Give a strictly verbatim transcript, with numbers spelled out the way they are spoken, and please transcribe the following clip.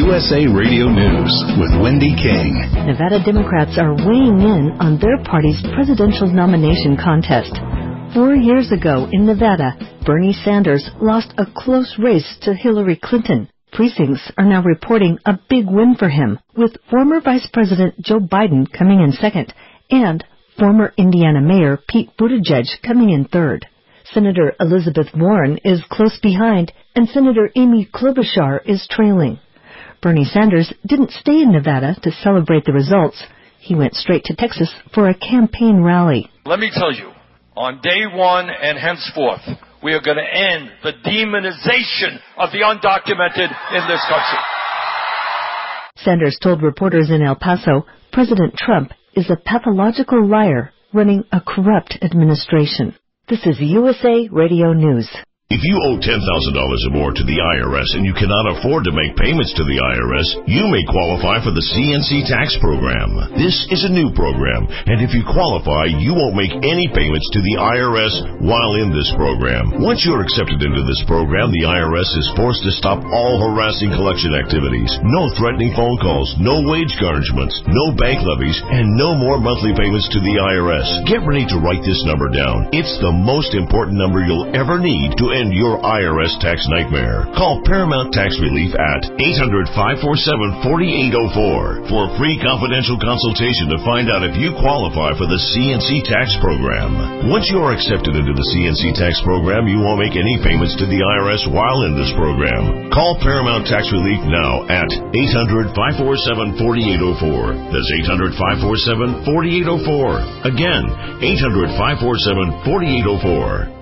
U S A Radio News with Wendy King. Nevada Democrats are weighing in on their party's presidential nomination contest. Four years ago in Nevada, Bernie Sanders lost a close race to Hillary Clinton. Precincts are now reporting a big win for him, with former Vice President Joe Biden coming in second and former Indiana Mayor Pete Buttigieg coming in third. Senator Elizabeth Warren is close behind, and Senator Amy Klobuchar is trailing. Bernie Sanders didn't stay in Nevada to celebrate the results. He went straight to Texas for a campaign rally. Let me tell you, on day one and henceforth, we are going to end the demonization of the undocumented in this country. Sanders told reporters in El Paso President Trump is a pathological liar running a corrupt administration. This is U S A Radio News. If you owe ten thousand dollars or more to the I R S and you cannot afford to make payments to the I R S, you may qualify for the C N C tax program. This is a new program, and if you qualify, you won't make any payments to the I R S while in this program. Once you're accepted into this program, the I R S is forced to stop all harassing collection activities. No threatening phone calls, no wage garnishments, no bank levies, and no more monthly payments to the I R S. Get ready to write this number down. It's the most important number you'll ever need to end your I R S tax nightmare. Call Paramount Tax Relief at eight hundred, five four seven, four eight zero four for a free confidential consultation to find out if you qualify for the C N C tax program. Once you are accepted into the C N C tax program, you won't make any payments to the I R S while in this program. Call Paramount Tax Relief now at eight hundred, five four seven, four eight zero four. That's eight hundred, five four seven, four eight zero four. Again, eight hundred, five four seven, four eight zero four.